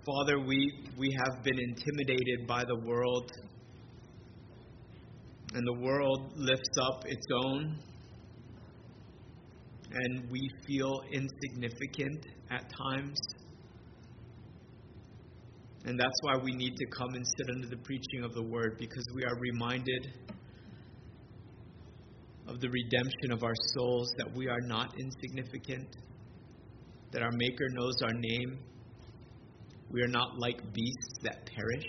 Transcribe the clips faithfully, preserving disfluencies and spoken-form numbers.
Father, we, we have been intimidated by the world, and the world lifts up its own, and we feel insignificant at times. And that's why we need to come and sit under the preaching of the Word, because we are reminded of the redemption of our souls, that we are not insignificant, that our Maker knows our name. We are not like beasts that perish.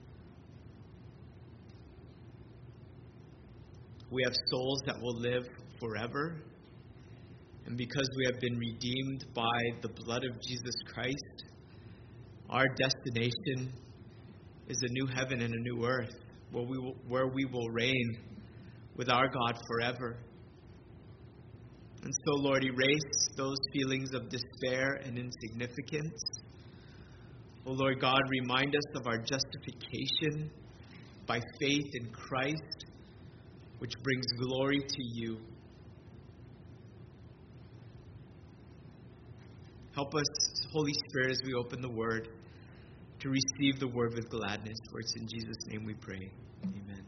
We have souls that will live forever. And because we have been redeemed by the blood of Jesus Christ, our destination is a new heaven and a new earth, where we will, where we will reign with our God forever. And so, Lord, erase those feelings of despair and insignificance. Oh, Lord God, remind us of our justification by faith in Christ, which brings glory to you. Help us, Holy Spirit, as we open the Word, to receive the Word with gladness. For it's in Jesus' name we pray. Amen.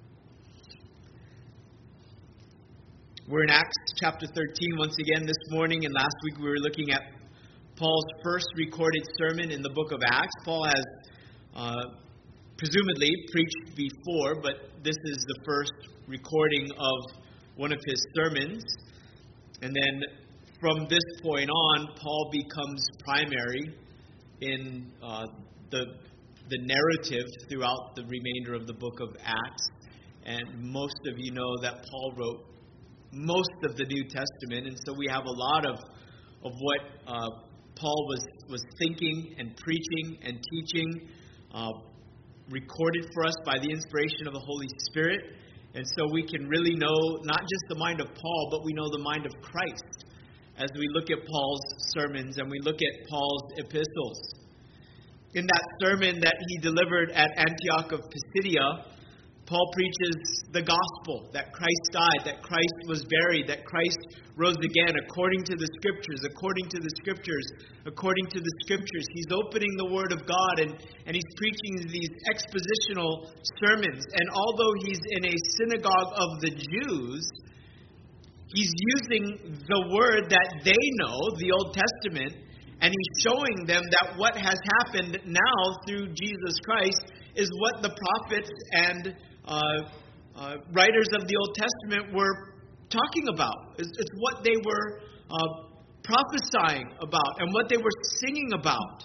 We're in Acts chapter thirteen once again this morning, and last week we were looking at Paul's first recorded sermon in the book of Acts. Paul has uh, presumably preached before, but this is the first recording of one of his sermons. And then from this point on, Paul becomes primary in uh, the the narrative throughout the remainder of the book of Acts. And most of you know that Paul wrote most of the New Testament, and so we have a lot of of what uh, Paul was, was thinking and preaching and teaching uh, recorded for us by the inspiration of the Holy Spirit. And so we can really know not just the mind of Paul, but we know the mind of Christ as we look at Paul's sermons and we look at Paul's epistles. In that sermon that he delivered at Antioch of Pisidia, Paul preaches the gospel, that Christ died, that Christ was buried, that Christ rose again according to the Scriptures, according to the Scriptures, according to the Scriptures. He's opening the Word of God, and, and he's preaching these expositional sermons. And although he's in a synagogue of the Jews, he's using the Word that they know, the Old Testament, and he's showing them that what has happened now through Jesus Christ is what the prophets and uh, uh, writers of the Old Testament were talking about. It's, it's what they were uh, prophesying about and what they were singing about.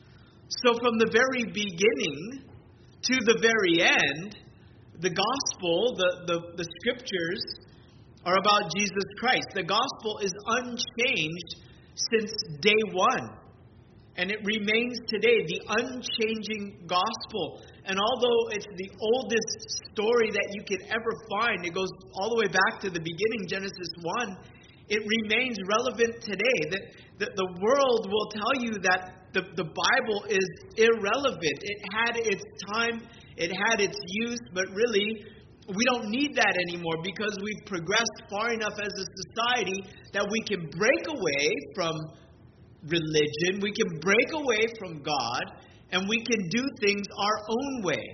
So from the very beginning to the very end, the gospel, the, the, the scriptures are about Jesus Christ. The gospel is unchanged since day one. And it remains today, the unchanging gospel. And although it's the oldest story that you can ever find, it goes all the way back to the beginning, Genesis one, it remains relevant today. That, that the world will tell you that the, the Bible is irrelevant. It had its time, it had its use, but really, we don't need that anymore because we've progressed far enough as a society that we can break away from religion, we can break away from God, and we can do things our own way.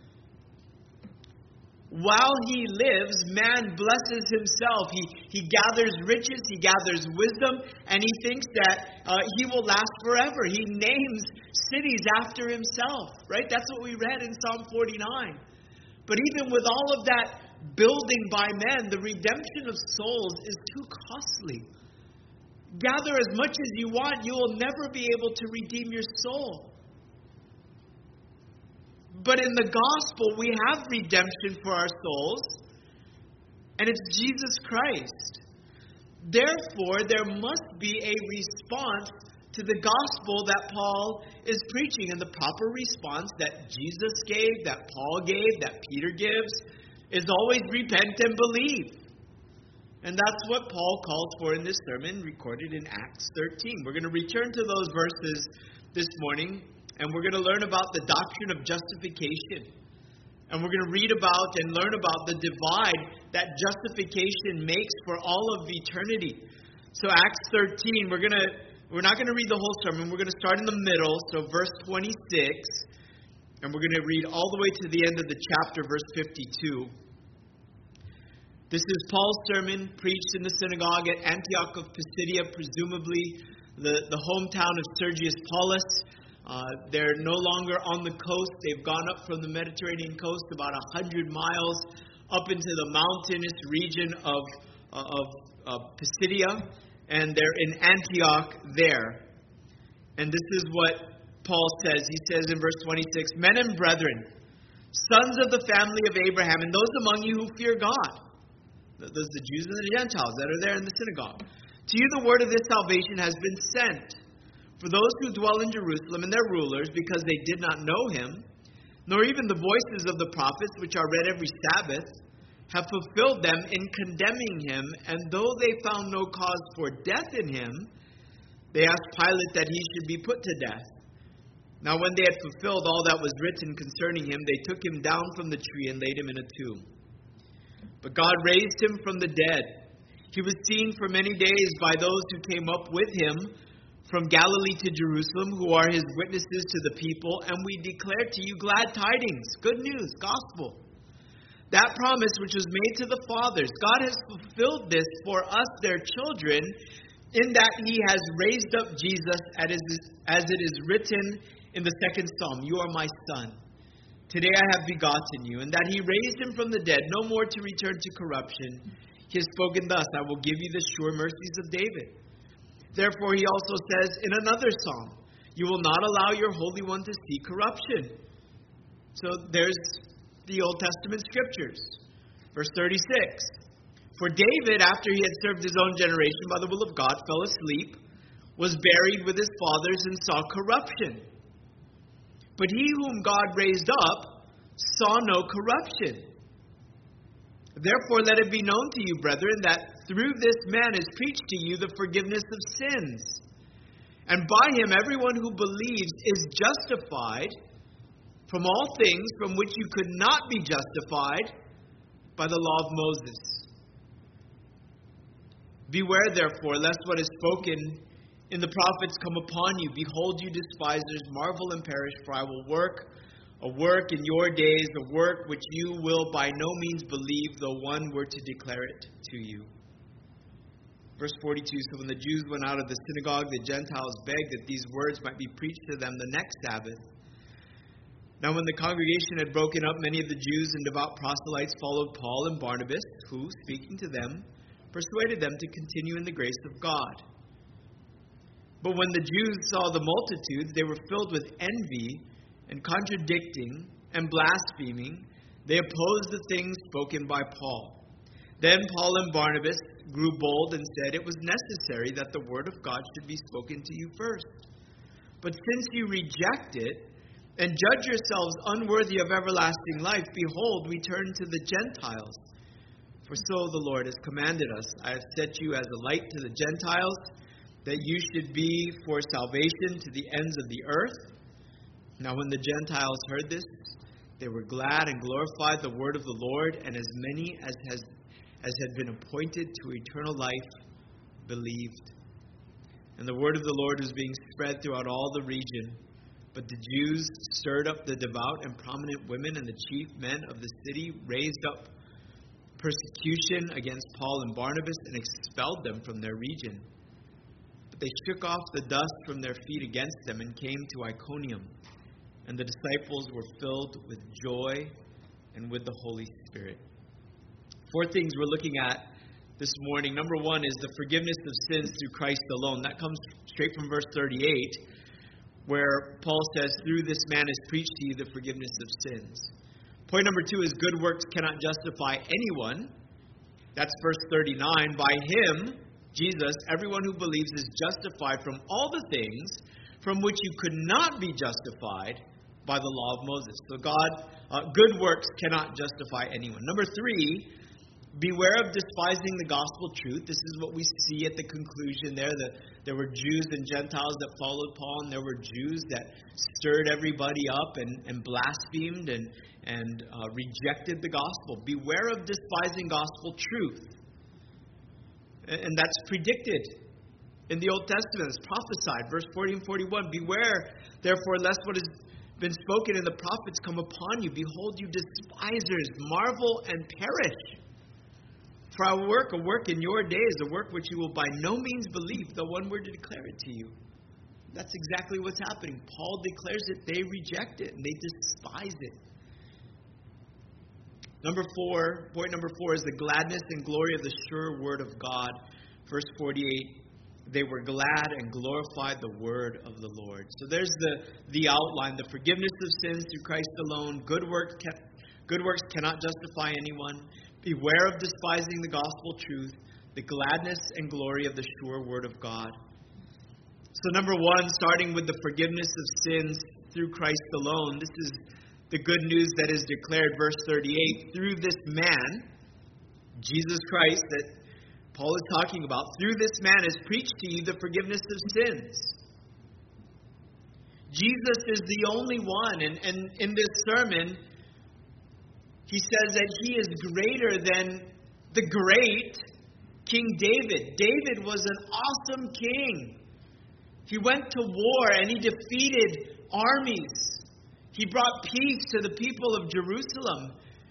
While he lives, man blesses himself. He, he gathers riches, he gathers wisdom, and he thinks that uh, he will last forever. He names cities after himself, right? That's what we read in Psalm forty-nine. But even with all of that building by men, the redemption of souls is too costly. Gather as much as you want, you will never be able to redeem your soul. But in the gospel, we have redemption for our souls, and it's Jesus Christ. Therefore, there must be a response to the gospel that Paul is preaching, and the proper response that Jesus gave, that Paul gave, that Peter gives, is always repent and believe. And that's what Paul calls for in this sermon recorded in Acts thirteen. We're going to return to those verses this morning, and we're going to learn about the doctrine of justification. And we're going to read about and learn about the divide that justification makes for all of eternity. So Acts thirteen, we're going to we're not going to read the whole sermon. We're going to start in the middle, so verse twenty-six, and we're going to read all the way to the end of the chapter, verse fifty-two. This is Paul's sermon preached in the synagogue at Antioch of Pisidia, presumably the, the hometown of Sergius Paulus. Uh, they're no longer on the coast. They've gone up from the Mediterranean coast about one hundred miles up into the mountainous region of, uh, of uh, Pisidia, and they're in Antioch there. And this is what Paul says. He says in verse twenty-six, "Men and brethren, sons of the family of Abraham, and those among you who fear God," those the Jews and the Gentiles that are there in the synagogue, "to you the word of this salvation has been sent. For those who dwell in Jerusalem and their rulers, because they did not know him, nor even the voices of the prophets, which are read every Sabbath, have fulfilled them in condemning him. And though they found no cause for death in him, they asked Pilate that he should be put to death. Now when they had fulfilled all that was written concerning him, they took him down from the tree and laid him in a tomb. But God raised him from the dead. He was seen for many days by those who came up with him from Galilee to Jerusalem, who are his witnesses to the people, and we declare to you glad tidings, good news, gospel. That promise which was made to the fathers, God has fulfilled this for us, their children, in that he has raised up Jesus, as it is written in the second psalm, you are my son. Today I have begotten you, and that he raised him from the dead, no more to return to corruption. He has spoken thus, I will give you the sure mercies of David. Therefore he also says in another psalm, you will not allow your Holy One to see corruption. So there's the Old Testament scriptures. Verse thirty-six. For David, after he had served his own generation by the will of God, fell asleep, was buried with his fathers, and saw corruption. But he whom God raised up saw no corruption. Therefore let it be known to you, brethren, that through this man is preached to you the forgiveness of sins. And by him everyone who believes is justified from all things from which you could not be justified by the law of Moses. Beware, therefore, lest what is spoken in the prophets come upon you. Behold, you despisers, marvel and perish, for I will work a work in your days, a work which you will by no means believe, though one were to declare it to you. Verse forty-two, so when the Jews went out of the synagogue, the Gentiles begged that these words might be preached to them the next Sabbath. Now when the congregation had broken up, many of the Jews and devout proselytes followed Paul and Barnabas, who, speaking to them, persuaded them to continue in the grace of God. But when the Jews saw the multitudes, they were filled with envy, and contradicting and blaspheming, they opposed the things spoken by Paul. Then Paul and Barnabas grew bold and said, it was necessary that the word of God should be spoken to you first. But since you reject it, and judge yourselves unworthy of everlasting life, behold, we turn to the Gentiles. For so the Lord has commanded us, I have set you as a light to the Gentiles, that you should be for salvation to the ends of the earth. Now when the Gentiles heard this, they were glad and glorified the word of the Lord, and as many as has as had been appointed to eternal life believed. And the word of the Lord was being spread throughout all the region. But the Jews stirred up the devout and prominent women, and the chief men of the city raised up persecution against Paul and Barnabas and expelled them from their region. But they shook off the dust from their feet against them and came to Iconium. And the disciples were filled with joy and with the Holy Spirit. Four things we're looking at this morning. Number one is the forgiveness of sins through Christ alone. That comes straight from verse thirty-eight, where Paul says, through this man is preached to you the forgiveness of sins. Point number two is good works cannot justify anyone. That's verse thirty-nine. By him, Jesus, everyone who believes is justified from all the things from which you could not be justified by the law of Moses. So God, uh, good works cannot justify anyone. Number three, beware of despising the gospel truth. This is what we see at the conclusion there. That there were Jews and Gentiles that followed Paul, and there were Jews that stirred everybody up and, and blasphemed and, and uh, rejected the gospel. Beware of despising gospel truth. And, and that's predicted in the Old Testament. It's prophesied. Verse forty and forty-one. Beware, therefore, lest what has been spoken in the prophets come upon you. Behold, you despisers, marvel and perish. For I will work a work in your days, a work which you will by no means believe, though one were to declare it to you. That's exactly what's happening. Paul declares it, they reject it, and they despise it. Number four, point number four is the gladness and glory of the sure word of God. Verse forty-eight, they were glad and glorified the word of the Lord. So there's the, the outline, the forgiveness of sins through Christ alone. Good works, can, good works cannot justify anyone. Beware of despising the gospel truth, the gladness and glory of the sure word of God. So number one, starting with the forgiveness of sins through Christ alone, this is the good news that is declared, verse thirty-eight, through this man, Jesus Christ, that Paul is talking about, through this man is preached to you the forgiveness of sins. Jesus is the only one, and, and in this sermon, he says that he is greater than the great King David. David was an awesome king. He went to war and he defeated armies. He brought peace to the people of Jerusalem.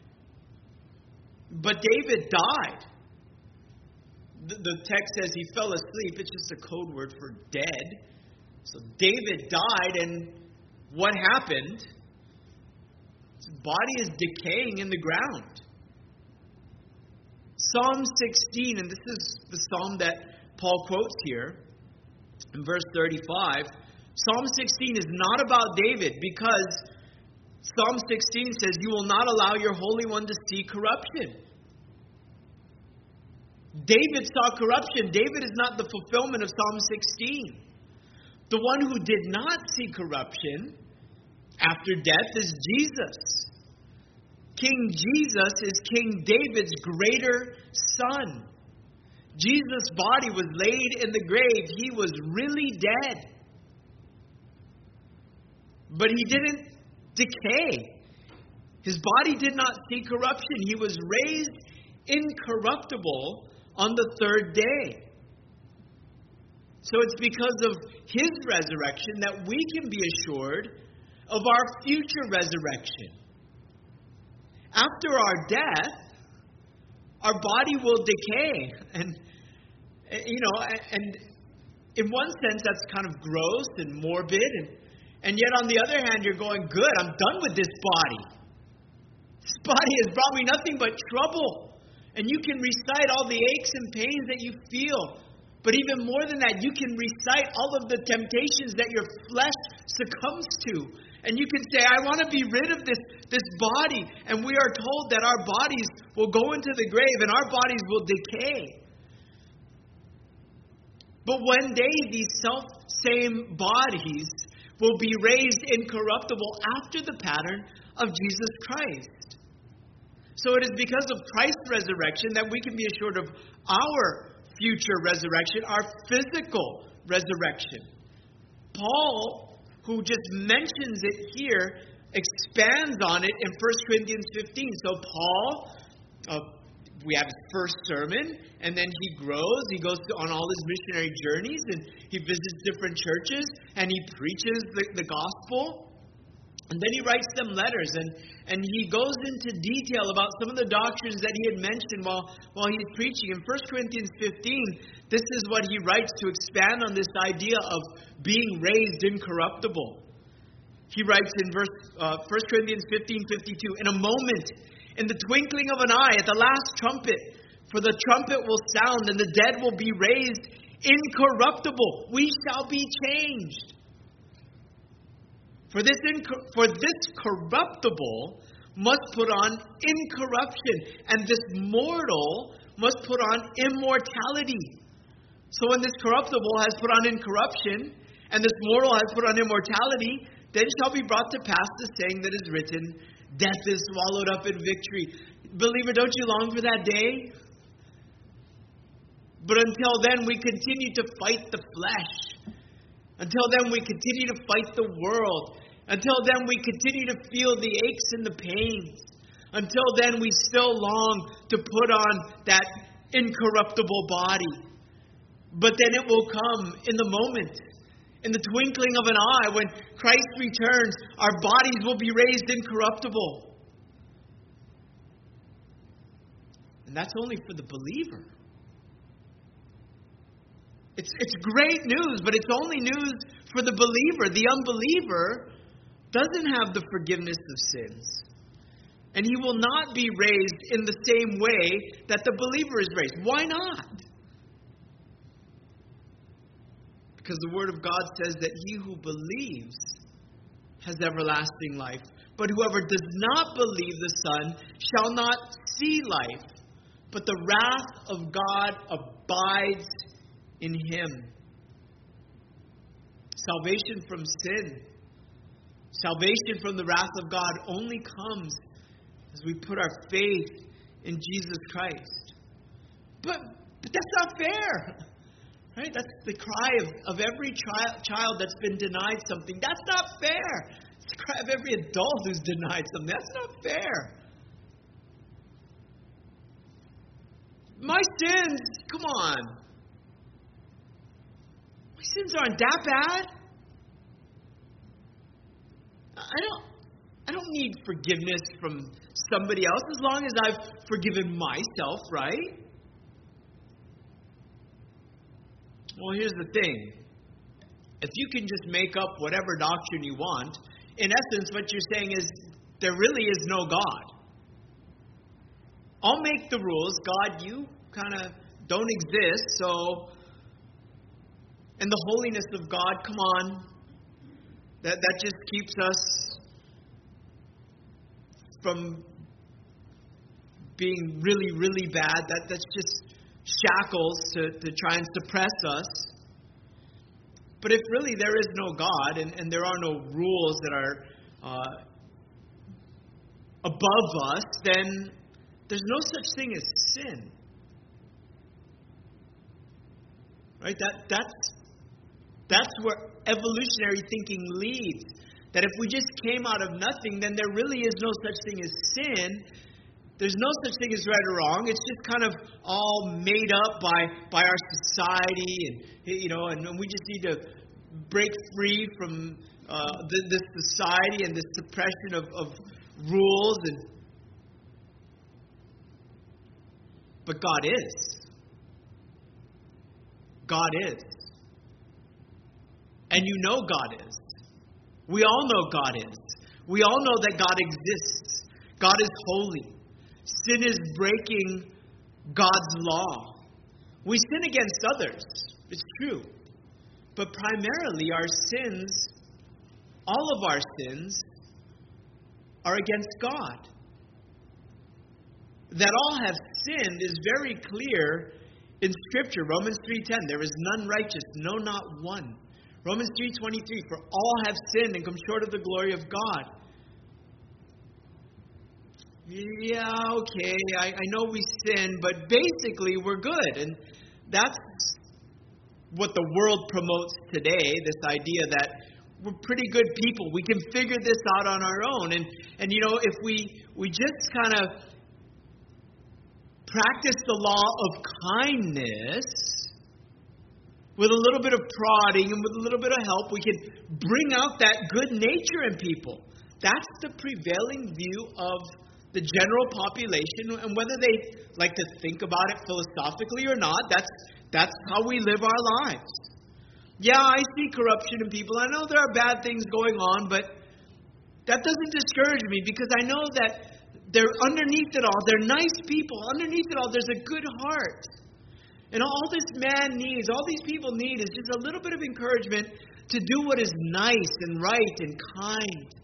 But David died. The, the text says he fell asleep. It's just a code word for dead. So David died, and what happened? His body is decaying in the ground. Psalm sixteen, and this is the psalm that Paul quotes here in verse thirty-five. Psalm sixteen is not about David, because Psalm sixteen says, you will not allow your Holy One to see corruption. David saw corruption. David is not the fulfillment of Psalm sixteen. The one who did not see corruption after death is Jesus. King Jesus is King David's greater son. Jesus' body was laid in the grave. He was really dead. But he didn't decay. His body did not see corruption. He was raised incorruptible on the third day. So it's because of his resurrection that we can be assured of our future resurrection. After our death, our body will decay. And, you know, and in one sense, that's kind of gross and morbid. And, and yet, on the other hand, you're going, good, I'm done with this body. This body has brought me nothing but trouble. And you can recite all the aches and pains that you feel. But even more than that, you can recite all of the temptations that your flesh succumbs to. And you can say, I want to be rid of this, this body. And we are told that our bodies will go into the grave and our bodies will decay. But one day, these self-same bodies will be raised incorruptible after the pattern of Jesus Christ. So it is because of Christ's resurrection that we can be assured of our future resurrection, our physical resurrection. Paul, who just mentions it here, expands on it in First Corinthians fifteen. So Paul, uh, we have his first sermon, and then he grows. He goes to, on all his missionary journeys, and he visits different churches, and he preaches the, the gospel. And then he writes them letters, and, and he goes into detail about some of the doctrines that he had mentioned while, while he's preaching. In First Corinthians fifteen, this is what he writes to expand on this idea of being raised incorruptible. He writes in verse uh, First Corinthians fifteen fifty-two, in a moment, in the twinkling of an eye, at the last trumpet, for the trumpet will sound, and the dead will be raised incorruptible. We shall be changed. For this, inc- for this corruptible must put on incorruption, and this mortal must put on immortality. So when this corruptible has put on incorruption, and this mortal has put on immortality, then shall be brought to pass the saying that is written, death is swallowed up in victory. Believer, don't you long for that day? But until then, we continue to fight the flesh. Until then, we continue to fight the world. Until then, we continue to feel the aches and the pains. Until then, we still long to put on that incorruptible body. But then it will come in the moment, in the twinkling of an eye, when Christ returns, our bodies will be raised incorruptible. And that's only for the believer. It's, it's great news, but it's only news for the believer. The unbeliever doesn't have the forgiveness of sins. And he will not be raised in the same way that the believer is raised. Why not? Because the Word of God says that he who believes has everlasting life. But whoever does not believe the Son shall not see life, but the wrath of God abides in him. Salvation from sin, salvation from the wrath of God only comes as we put our faith in Jesus Christ. But, but that's not fair. Right? That's the cry of, of every tri- child that's been denied something. That's not fair. It's the cry of every adult who's denied something. That's not fair. My sins, come on. My sins aren't that bad. I don't I don't need forgiveness from somebody else as long as I've forgiven myself, right? Well, here's the thing. If you can just make up whatever doctrine you want, in essence, what you're saying is there really is no God. I'll make the rules. God, you kind of don't exist, so... And the holiness of God, come on. That, that just keeps us from being really, really bad. That, that's just shackles to, to try and suppress us. But if really there is no God and, and there are no rules that are uh, above us, then there's no such thing as sin. Right? That that's that's where evolutionary thinking leads. That if we just came out of nothing, then there really is no such thing as sin. There's no such thing as right or wrong. It's just kind of all made up by, by our society, and you know, and we just need to break free from uh, this society and this suppression of, of rules. And but God is. God is. And you know God is. We all know God is. We all know that God exists. God is holy. Sin is breaking God's law. We sin against others. It's true. But primarily our sins, all of our sins, are against God. That all have sinned is very clear in Scripture. Romans three ten, there is none righteous, no, not one. Romans three twenty-three, for all have sinned and come short of the glory of God. Yeah, okay, I, I know we sin, but basically we're good. And that's what the world promotes today, this idea that we're pretty good people. We can figure this out on our own. And, and you know, if we, we just kind of practice the law of kindness, with a little bit of prodding and with a little bit of help, we can bring out that good nature in people. That's the prevailing view of the general population, and whether they like to think about it philosophically or not, that's that's how we live our lives. Yeah, I see corruption in people. I know there are bad things going on, but that doesn't discourage me because I know that they're underneath it all. They're nice people. Underneath it all, there's a good heart. And all this man needs, all these people need is just a little bit of encouragement to do what is nice and right and kind.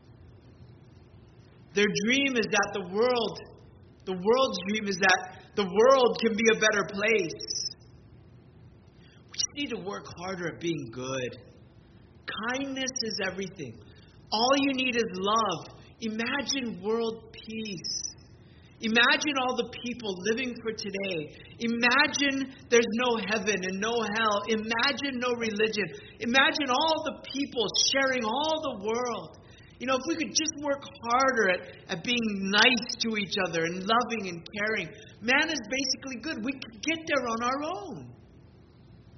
Their dream is that the world, the world's dream is that the world can be a better place. We just need to work harder at being good. Kindness is everything. All you need is love. Imagine world peace. Imagine all the people living for today. Imagine there's no heaven and no hell. Imagine no religion. Imagine all the people sharing all the world. You know, if we could just work harder at, at being nice to each other and loving and caring, man is basically good. We could get there on our own.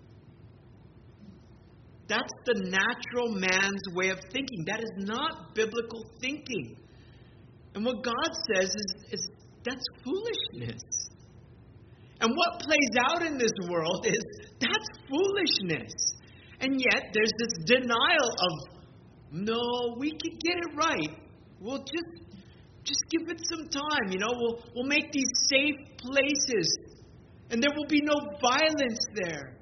That's the natural man's way of thinking. That is not biblical thinking. And what God says is, is that's foolishness. And what plays out in this world is that's foolishness. And yet there's this denial of, no, we can get it right. We'll just just give it some time. You know, we'll we'll make these safe places, and there will be no violence there.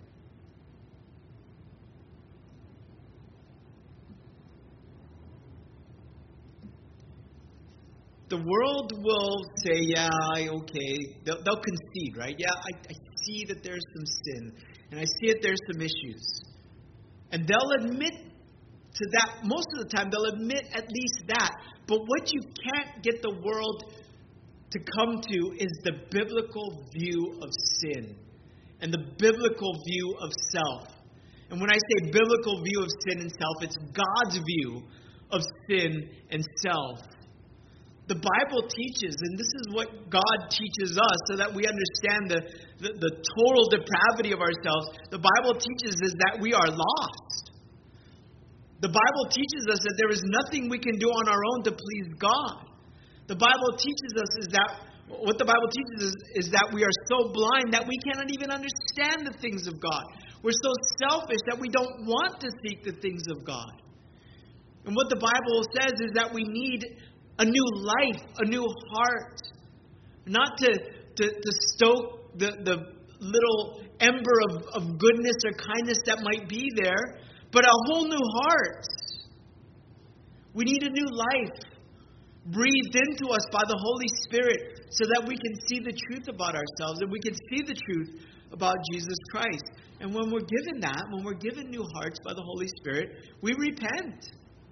The world will say, yeah, okay. They'll, they'll concede, right? Yeah, I, I see that there's some sin, and I see that there's some issues. And they'll admit to that. Most of the time, they'll admit at least that. But what you can't get the world to come to is the biblical view of sin and the biblical view of self. And when I say biblical view of sin and self, it's God's view of sin and self. The Bible teaches, and this is what God teaches us so that we understand the, the, the total depravity of ourselves. The Bible teaches us that we are lost. The Bible teaches us that there is nothing we can do on our own to please God. The Bible teaches us is that, what the Bible teaches us is that we are so blind that we cannot even understand the things of God. We're so selfish that we don't want to seek the things of God. And what the Bible says is that we need a new life, a new heart. Not to, to, to stoke the, the little ember of, of goodness or kindness that might be there, but a whole new heart. We need a new life breathed into us by the Holy Spirit so that we can see the truth about ourselves and we can see the truth about Jesus Christ. And when we're given that, when we're given new hearts by the Holy Spirit, we repent.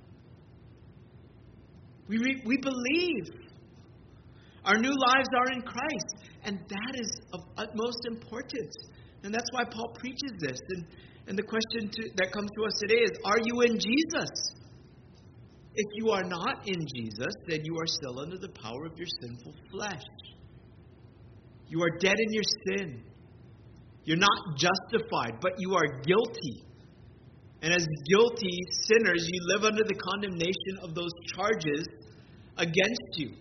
We, re- we believe. Our new lives are in Christ. And that is of utmost importance. And that's why Paul preaches this. And, and the question to, that comes to us today is, are you in Jesus? If you are not in Jesus, then you are still under the power of your sinful flesh. You are dead in your sin. You're not justified, but you are guilty. And as guilty sinners, you live under the condemnation of those charges against you.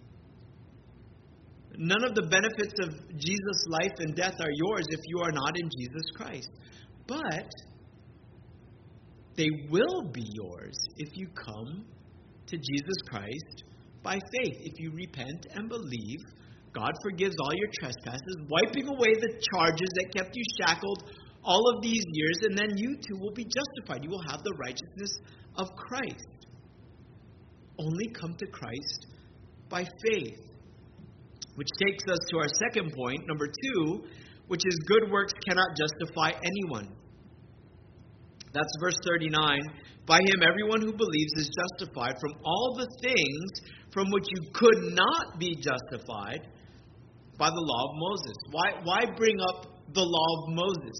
None of the benefits of Jesus' life and death are yours if you are not in Jesus Christ. But they will be yours if you come to Jesus Christ by faith. If you repent and believe, God forgives all your trespasses, wiping away the charges that kept you shackled all of these years, and then you too will be justified. You will have the righteousness of Christ. Only come to Christ by faith. Which takes us to our second point, number two, which is good works cannot justify anyone. That's verse thirty-nine. By him everyone who believes is justified from all the things from which you could not be justified by the law of Moses. Why, why bring up the law of Moses?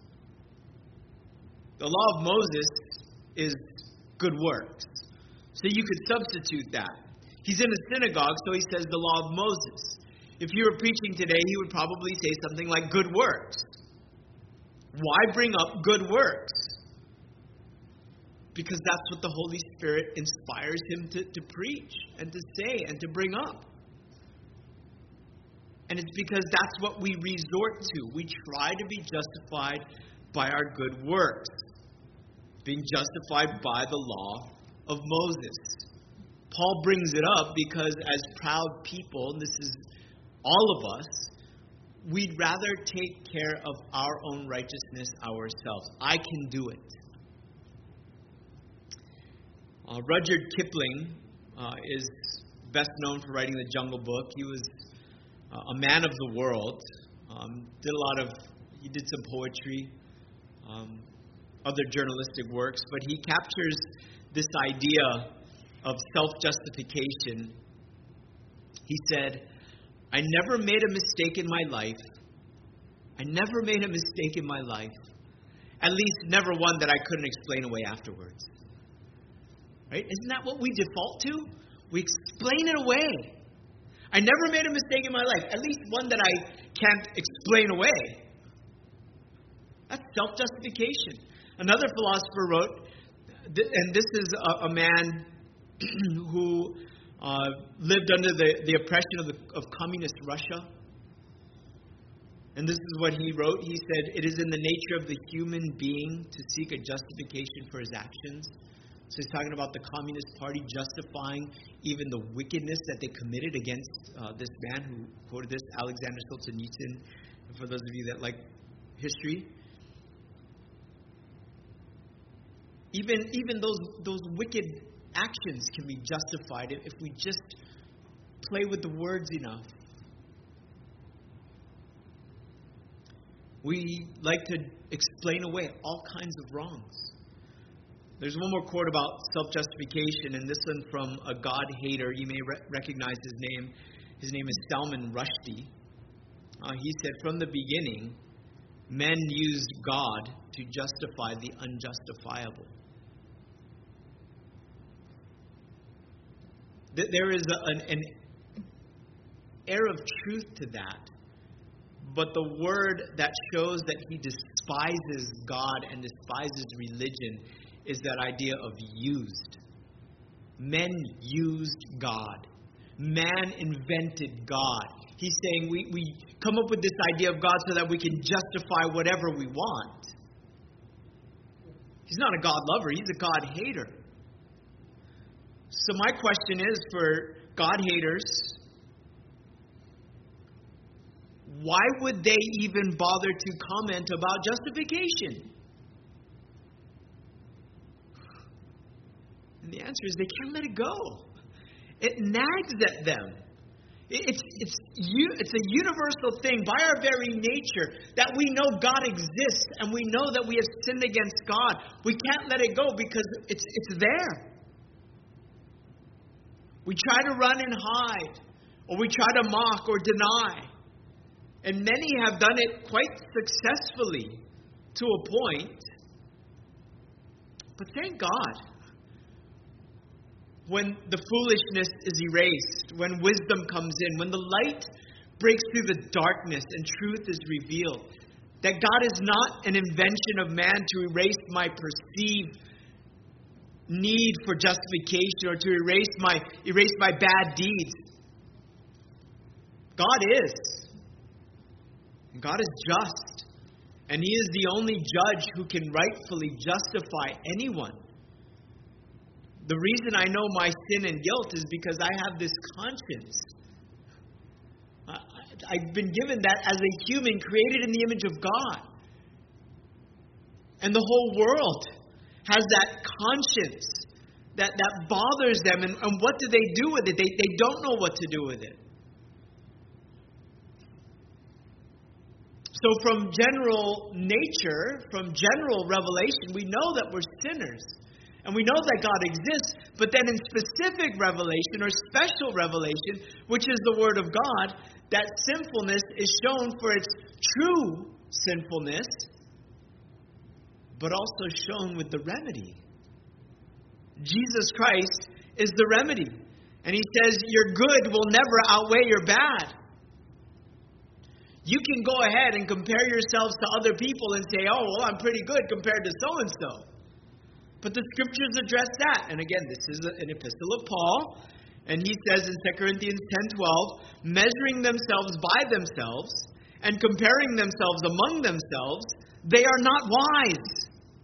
The law of Moses is good works. So you could substitute that. He's in a synagogue, so he says the law of Moses. If you were preaching today, he would probably say something like good works. Why bring up good works? Because that's what the Holy Spirit inspires him to, to preach and to say and to bring up. And it's because that's what we resort to. We try to be justified by our good works. Being justified by the law of Moses. Paul brings it up because as proud people, and this is all of us, we'd rather take care of our own righteousness ourselves. I can do it. Uh, Rudyard Kipling uh, is best known for writing the Jungle Book. He was uh, a man of the world. Um, did a lot of, he did some poetry, um, other journalistic works, but he captures this idea of self-justification. He said, I never made a mistake in my life. I never made a mistake in my life. At least never one that I couldn't explain away afterwards. Right? Isn't that what we default to? We explain it away. I never made a mistake in my life. At least one that I can't explain away. That's self-justification. Another philosopher wrote, and this is a, a man who uh, lived under the, the oppression of, the, of communist Russia. And this is what he wrote. He said, "It is in the nature of the human being to seek a justification for his actions." So he's talking about the Communist Party justifying even the wickedness that they committed against uh, this man who quoted this, Alexander Solzhenitsyn. And for those of you that like history, even even those those wicked actions can be justified if we just play with the words enough. We like to explain away all kinds of wrongs. There's one more quote about self-justification, and this one from a God-hater. You may re- recognize his name. His name is Salman Rushdie. Uh, he said, "From the beginning, men used God to justify the unjustifiable." Th- there is a, an, an air of truth to that. But the word that shows that he despises God and despises religion is that idea of used. Men used God. Man invented God. He's saying we, we come up with this idea of God so that we can justify whatever we want. He's not a God lover. He's a God hater. So my question is for God haters, why would they even bother to comment about justification? And the answer is they can't let it go. It nags at them. It's, it's, it's a universal thing by our very nature that we know God exists and we know that we have sinned against God. We can't let it go because it's, it's there. We try to run and hide, or we try to mock or deny. And many have done it quite successfully to a point. But thank God, when the foolishness is erased, when wisdom comes in, when the light breaks through the darkness and truth is revealed, that God is not an invention of man to erase my perceived need for justification or to erase my erase my bad deeds. God is. God is just. And He is the only judge who can rightfully justify anyone. The reason I know my sin and guilt is because I have this conscience. I've been given that as a human created in the image of God. And the whole world has that conscience that, that bothers them. And, and what do they do with it? They, they don't know what to do with it. So from general nature, from general revelation, we know that we're sinners. And we know that God exists. But then in specific revelation or special revelation, which is the Word of God, that sinfulness is shown for its true sinfulness, but also shown with the remedy. Jesus Christ is the remedy. And He says, your good will never outweigh your bad. You can go ahead and compare yourselves to other people and say, oh, well, I'm pretty good compared to so-and-so. But the Scriptures address that. And again, this is an epistle of Paul. And he says in Second Corinthians ten twelve, measuring themselves by themselves and comparing themselves among themselves, they are not wise.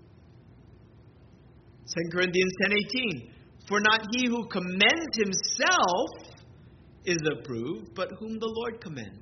Second Corinthians ten eighteen, for not he who commends himself is approved, but whom the Lord commends.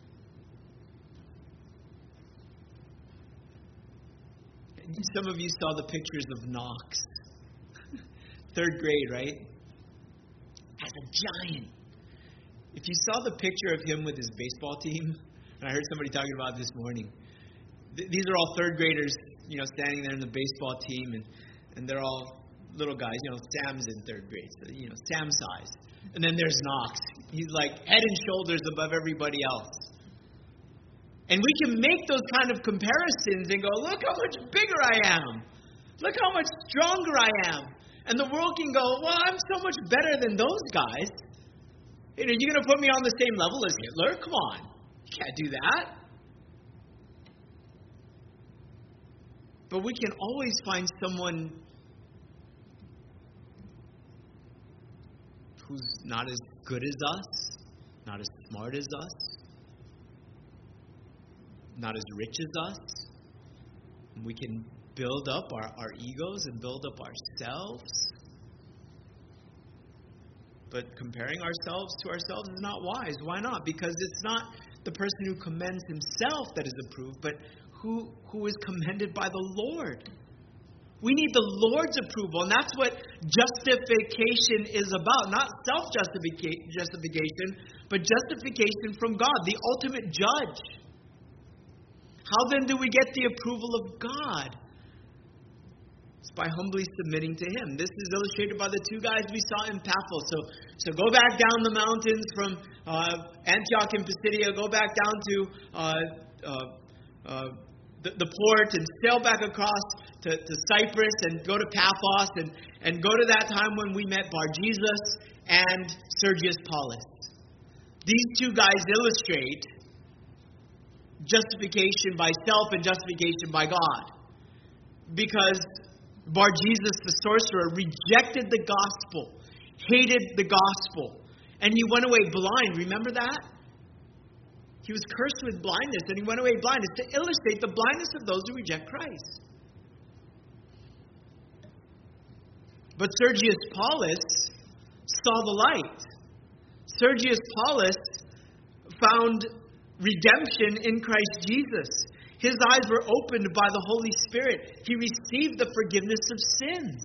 Some of you saw the pictures of Knox. Third grade, right? As a giant. If you saw the picture of him with his baseball team, and I heard somebody talking about it this morning. Th- these are all third graders, you know, standing there in the baseball team, and, and they're all little guys. You know, Sam's in third grade, so, you know, Sam size. And then there's Knox. He's like head and shoulders above everybody else. And we can make those kind of comparisons and go, look how much bigger I am. Look how much stronger I am. And the world can go, well, I'm so much better than those guys. You know, you're going to put me on the same level as Hitler? Come on. You can't do that. But we can always find someone who's not as good as us, not as smart as us, not as rich as us. We can build up our, our egos and build up ourselves. But comparing ourselves to ourselves is not wise. Why not? Because it's not the person who commends himself that is approved, but who who is commended by the Lord. We need the Lord's approval, and that's what justification is about. Not self-justification, but justification from God, the ultimate judge. How then do we get the approval of God? It's by humbly submitting to Him. This is illustrated by the two guys we saw in Paphos. So, so go back down the mountains from uh, Antioch and Pisidia, go back down to uh, uh, uh, the, the port and sail back across to, to Cyprus and go to Paphos and, and go to that time when we met Bar-Jesus and Sergius Paulus. These two guys illustrate justification by self and justification by God. Because Bar-Jesus, the sorcerer, rejected the gospel, hated the gospel, and he went away blind. Remember that? He was cursed with blindness, and he went away blind. It's to illustrate the blindness of those who reject Christ. But Sergius Paulus saw the light. Sergius Paulus found redemption in Christ Jesus. His eyes were opened by the Holy Spirit. He received the forgiveness of sins.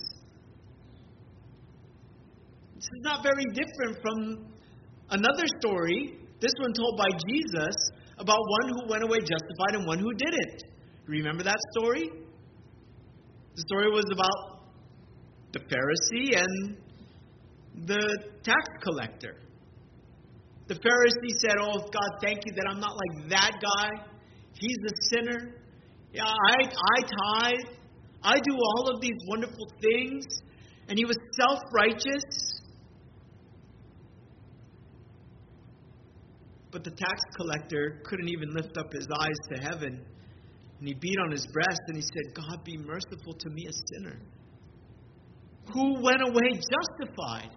This is not very different from another story, this one told by Jesus, about one who went away justified and one who didn't. Remember that story? The story was about the Pharisee and the tax collector. The Pharisee said, "Oh, God, thank you that I'm not like that guy. He's a sinner. Yeah, I, I tithe. I do all of these wonderful things." And he was self-righteous. But the tax collector couldn't even lift up his eyes to heaven. And he beat on his breast and he said, "God, be merciful to me, a sinner." Who went away justified?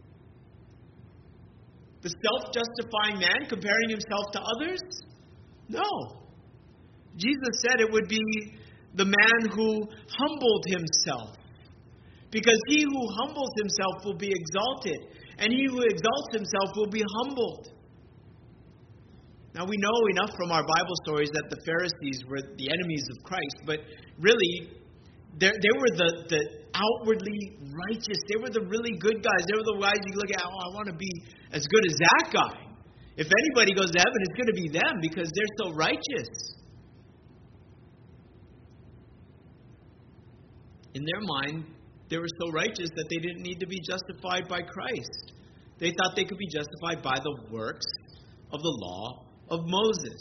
The self-justifying man comparing himself to others? No. Jesus said it would be the man who humbled himself. Because he who humbles himself will be exalted, and he who exalts himself will be humbled. Now we know enough from our Bible stories that the Pharisees were the enemies of Christ, but really, they were the, the outwardly righteous. They were the really good guys. They were the guys you look at, "Oh, I want to be as good as that guy." If anybody goes to heaven, it's going to be them because they're so righteous. In their mind, they were so righteous that they didn't need to be justified by Christ. They thought they could be justified by the works of the law of Moses.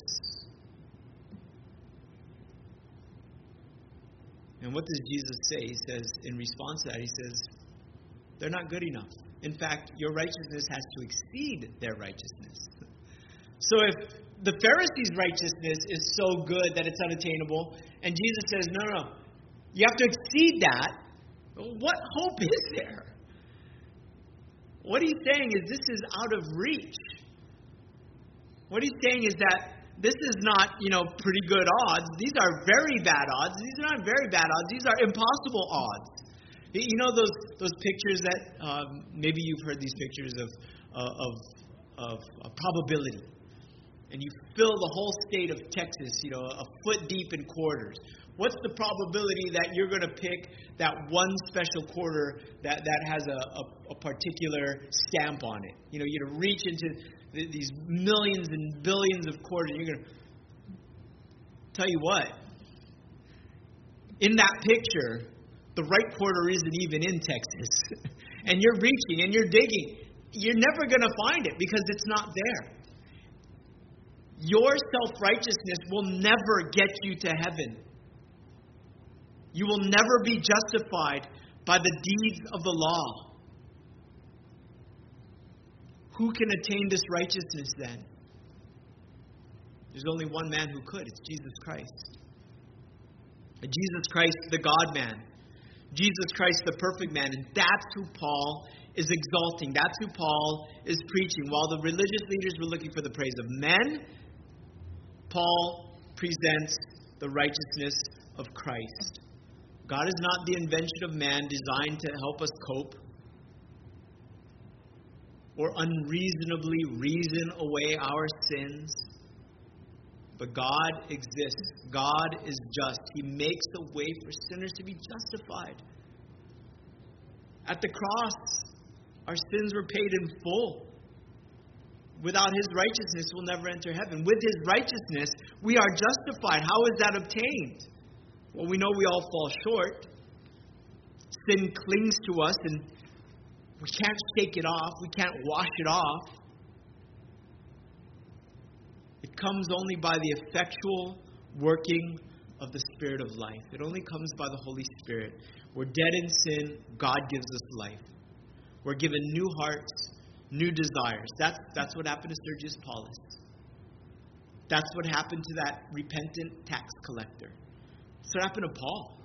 And what does Jesus say? He says, in response to that, he says, they're not good enough. In fact, your righteousness has to exceed their righteousness. So if the Pharisees' righteousness is so good that it's unattainable, and Jesus says, no, no, no, you have to exceed that, what hope is there? What he's saying is this is out of reach. What he's saying is that this is not, you know, pretty good odds. These are very bad odds. These are not very bad odds. These are impossible odds. You know those those pictures that um, maybe you've heard these pictures of uh, of of uh, probability, and you fill the whole state of Texas, you know, a foot deep in quarters. What's the probability that you're going to pick that one special quarter that, that has a, a, a particular stamp on it? You know, you're going to reach into th- these millions and billions of quarters. And you're going to tell you what, in that picture, the right quarter isn't even in Texas. And you're reaching and you're digging. You're never going to find it because it's not there. Your self-righteousness will never get you to heaven. You will never be justified by the deeds of the law. Who can attain this righteousness then? There's only one man who could. It's Jesus Christ. Jesus Christ, the God-man. Jesus Christ, the perfect man. And that's who Paul is exalting. That's who Paul is preaching. While the religious leaders were looking for the praise of men, Paul presents the righteousness of Christ. God is not the invention of man designed to help us cope or unreasonably reason away our sins. But God exists. God is just. He makes a way for sinners to be justified. At the cross, our sins were paid in full. Without His righteousness, we'll never enter heaven. With His righteousness, we are justified. How is that obtained? Well, we know we all fall short. Sin clings to us and we can't shake it off. We can't wash it off. It comes only by the effectual working of the Spirit of life. It only comes by the Holy Spirit. We're dead in sin. God gives us life. We're given new hearts, new desires. That's, that's what happened to Sergius Paulus. That's what happened to that repentant tax collector. That's what happened to Paul.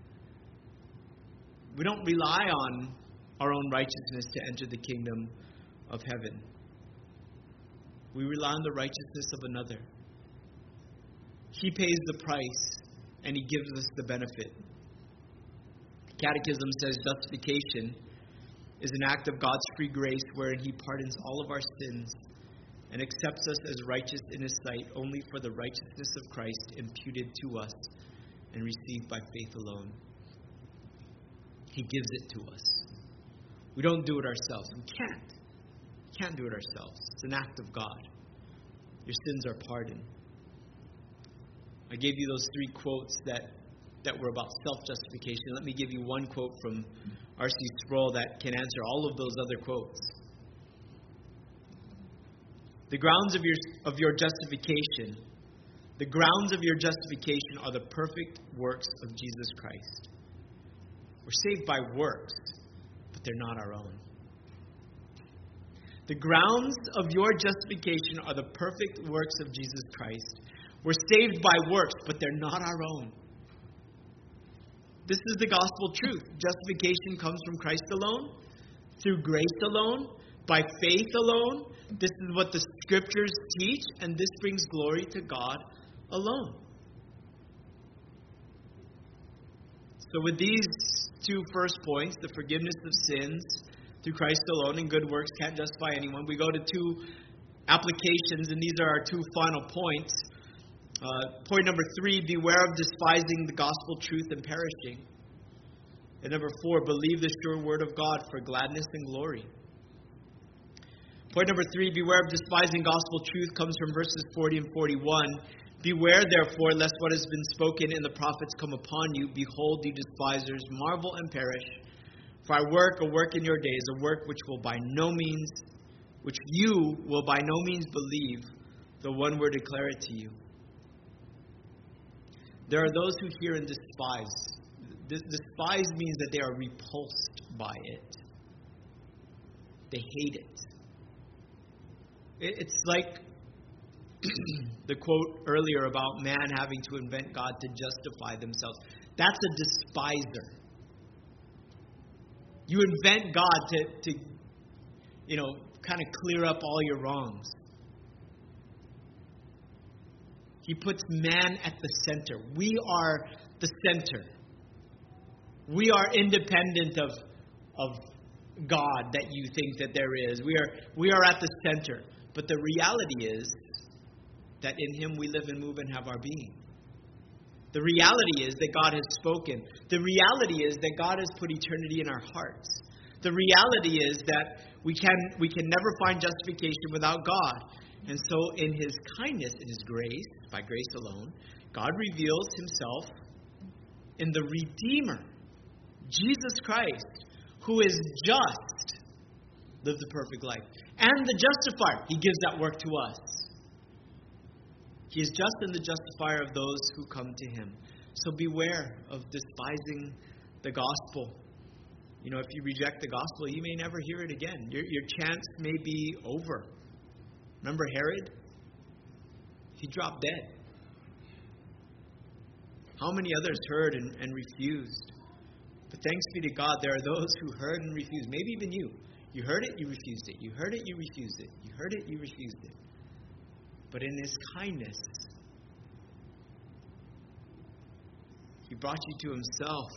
We don't rely on our own righteousness to enter the kingdom of heaven. We rely on the righteousness of another. He pays the price, and He gives us the benefit. Catechism says justification is an act of God's free grace wherein He pardons all of our sins and accepts us as righteous in His sight only for the righteousness of Christ imputed to us and received by faith alone. He gives it to us. We don't do it ourselves. We can't. We can't do it ourselves. It's an act of God. Your sins are pardoned. I gave you those three quotes that, that were about self-justification. Let me give you one quote from R C Sproul that can answer all of those other quotes. The grounds of your, of your justification, the grounds of your justification are the perfect works of Jesus Christ. We're saved by works, but they're not our own. The grounds of your justification are the perfect works of Jesus Christ. We're saved by works, but they're not our own. This is the gospel truth. Justification comes from Christ alone, through grace alone, by faith alone. This is what the Scriptures teach, and this brings glory to God alone. So with these two first points, the forgiveness of sins through Christ alone and good works can't justify anyone, we go to two applications, and these are our two final points. Uh, point number three, beware of despising the gospel truth and perishing. And number four, believe the sure word of God for gladness and glory. Point number three, beware of despising gospel truth comes from verses forty and forty-one. Beware, therefore, lest what has been spoken in the prophets come upon you. Behold, you despisers, marvel and perish. For I work a work in your days, a work which will by no means, which you will by no means believe, though one were declare it to you. There are those who hear and despise. This despise means that they are repulsed by it. They hate it. It's like the quote earlier about man having to invent God to justify themselves. That's a despiser. You invent God to, to you know, kind of clear up all your wrongs. He puts man at the center. We are the center. We are independent of, of God that you think that there is. We are, we are at the center. But the reality is that in Him we live and move and have our being. The reality is that God has spoken. The reality is that God has put eternity in our hearts. The reality is that we can, we can never find justification without God. And so in His kindness, in His grace, by grace alone, God reveals Himself in the Redeemer, Jesus Christ, who is just, lived a perfect life. And the justifier, He gives that work to us. He is just and the justifier of those who come to Him. So beware of despising the gospel. You know, if you reject the gospel, you may never hear it again. Your, your chance may be over. Remember Herod? He dropped dead. How many others heard and, and refused? But thanks be to God, there are those who heard and refused. Maybe even you. You heard it, you refused it. You heard it, you refused it. You heard it, you refused it. But in His kindness, He brought you to Himself.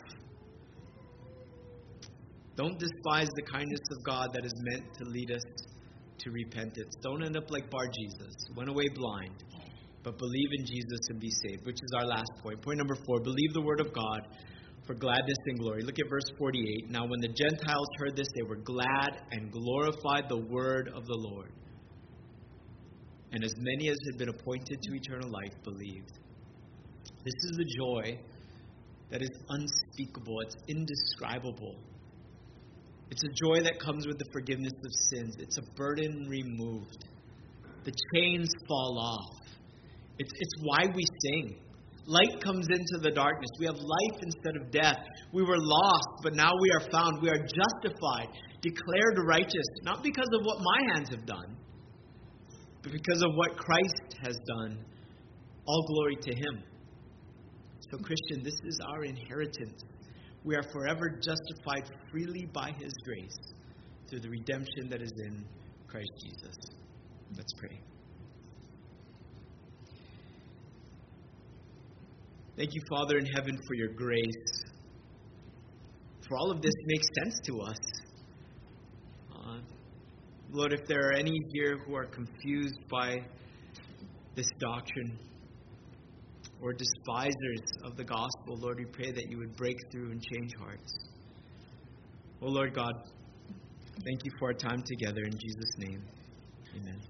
Don't despise the kindness of God that is meant to lead us to repentance. Don't end up like Bar-Jesus, went away blind. But believe in Jesus and be saved, which is our last point. Point number four, believe the word of God for gladness and glory. Look at verse forty-eight. Now when the Gentiles heard this, they were glad and glorified the word of the Lord. And as many as had been appointed to eternal life believed. This is a joy that is unspeakable. It's indescribable. It's a joy that comes with the forgiveness of sins. It's a burden removed. The chains fall off. It's, it's why we sing. Light comes into the darkness. We have life instead of death. We were lost, but now we are found. We are justified, declared righteous, not because of what my hands have done, but because of what Christ has done. All glory to Him. So, Christian, this is our inheritance. We are forever justified freely by His grace through the redemption that is in Christ Jesus. Let's pray. Thank you, Father in heaven, for your grace. For all of this makes sense to us. Uh, Lord, if there are any here who are confused by this doctrine or despisers of the gospel, Lord, we pray that you would break through and change hearts. Oh, Lord God, thank you for our time together. In Jesus' name, amen.